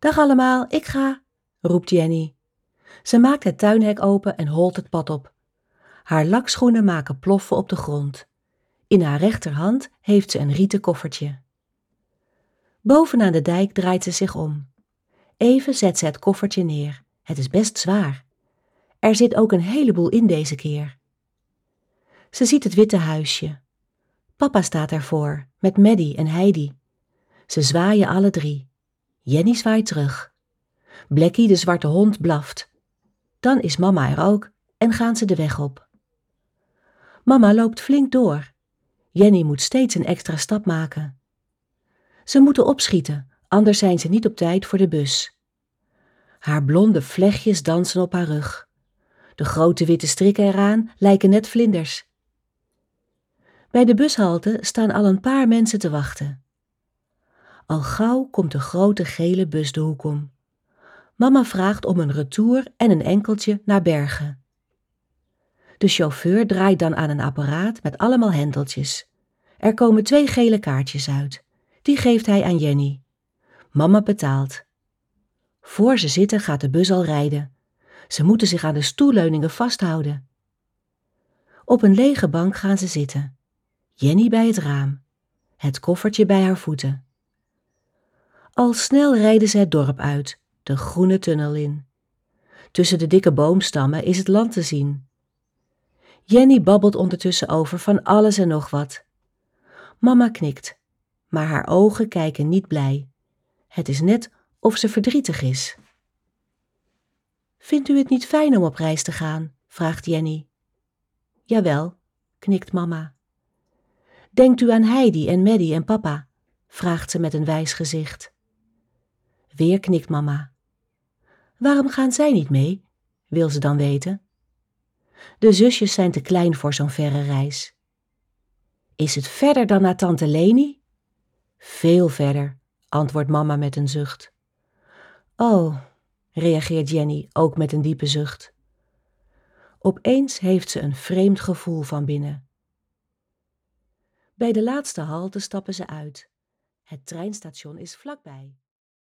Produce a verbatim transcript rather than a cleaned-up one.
Dag allemaal, ik ga, roept Jenny. Ze maakt het tuinhek open en holt het pad op. Haar lakschoenen maken ploffen op de grond. In haar rechterhand heeft ze een rieten koffertje. Bovenaan de dijk draait ze zich om. Even zet ze het koffertje neer. Het is best zwaar. Er zit ook een heleboel in deze keer. Ze ziet het witte huisje. Papa staat ervoor, met Maddie en Heidi. Ze zwaaien alle drie. Jenny zwaait terug. Blackie, de zwarte hond, blaft. Dan is mama er ook en gaan ze de weg op. Mama loopt flink door. Jenny moet steeds een extra stap maken. Ze moeten opschieten, anders zijn ze niet op tijd voor de bus. Haar blonde vlechtjes dansen op haar rug. De grote witte strikken eraan lijken net vlinders. Bij de bushalte staan al een paar mensen te wachten. Al gauw komt de grote gele bus de hoek om. Mama vraagt om een retour en een enkeltje naar Bergen. De chauffeur draait dan aan een apparaat met allemaal hendeltjes. Er komen twee gele kaartjes uit. Die geeft hij aan Jenny. Mama betaalt. Voor ze zitten gaat de bus al rijden. Ze moeten zich aan de stoelleuningen vasthouden. Op een lege bank gaan ze zitten. Jenny bij het raam. Het koffertje bij haar voeten. Al snel rijden ze het dorp uit, de groene tunnel in. Tussen de dikke boomstammen is het land te zien. Jenny babbelt ondertussen over van alles en nog wat. Mama knikt, maar haar ogen kijken niet blij. Het is net of ze verdrietig is. Vindt u het niet fijn om op reis te gaan? Vraagt Jenny. Jawel, knikt mama. Denkt u aan Heidi en Maddie en papa? Vraagt ze met een wijs gezicht. Weer knikt mama. Waarom gaan zij niet mee? Wil ze dan weten. De zusjes zijn te klein voor zo'n verre reis. Is het verder dan naar tante Leni? Veel verder, antwoordt mama met een zucht. Oh, reageert Jenny ook met een diepe zucht. Opeens heeft ze een vreemd gevoel van binnen. Bij de laatste halte stappen ze uit. Het treinstation is vlakbij.